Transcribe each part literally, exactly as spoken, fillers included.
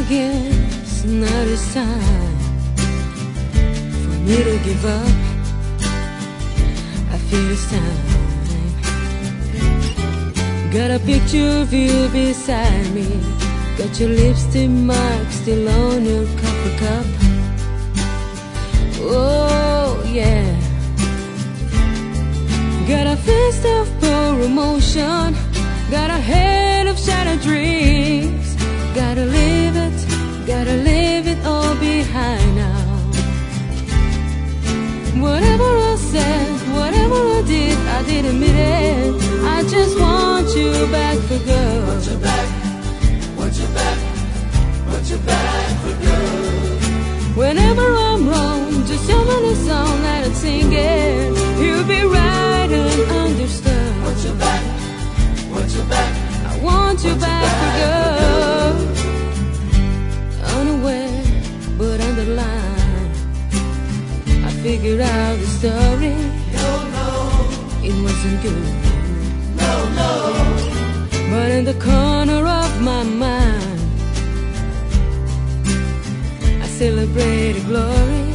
guess now it's time for me to give up. I feel it's time. Got a picture of you beside me. Got your lipstick mark still on your coffee cup. Oh yeah. Got a fist of poor emotion. Got a head of shattered dreams. Gotta leave it, gotta leave it all behind now. Whatever I said, whatever I did, I didn't mean it. I just want you back for good. Want you back, want you back, want you back for good. Whenever I'm wrong, just tell me the song and I'd sing it. You'll be right and understood. Want you back, want you back, I want you back for good. Unaware, but underlined, I figured out the story. no, no, It wasn't good. no, no. But in the corner of my mind, I celebrated glory.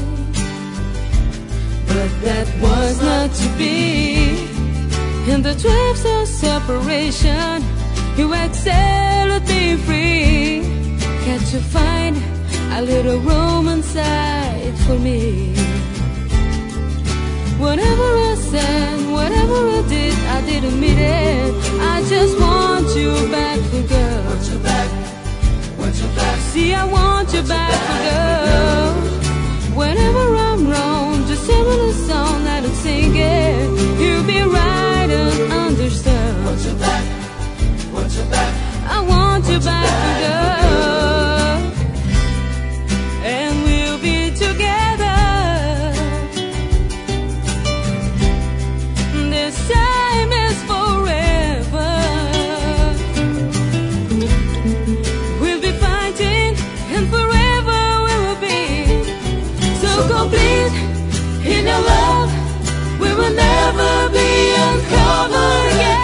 But that was not to be. In the drifts of separation, you excel at being free. Can't you find a little room inside for me? Whatever I said, whatever I did, I didn't mean it. I just want you back for good. Want you back, want you back. See, I want you back for good. Whenever I'm wrong, just sing me the song that I'm singing. You'll be right and understood. Want you back, want you back. I want you back for good. And we'll be together. This time is forever. We'll be fighting and forever we will be. So complete in our love, we will never be uncovered again.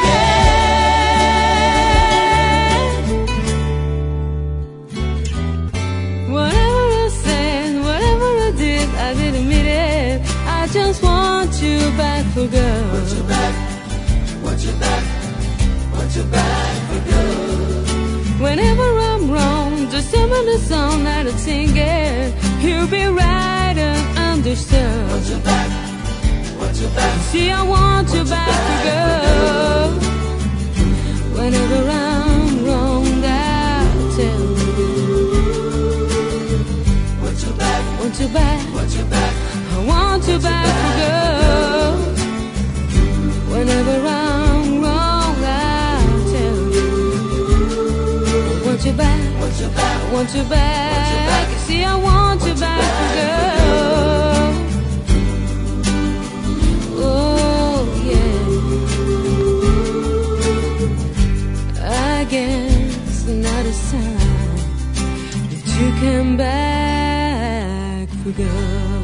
Whatever I said, whatever I did, I didn't mean it. I just want you back for good. Want you back, want you back, want you back for good. Whenever I'm wrong, just tell me the song that I'm singing. You'll be right and understood. Want you back, want you back. See, I want you back for good. Whenever I'm wrong, I'll tell you. Want you back, Want you back, want you back. I want you back for good. Whenever I'm wrong, I'll tell you. Want you back, Want you back, I want you back. See, I want you back for good. Oh yeah. I guess now it's time that you come back for good.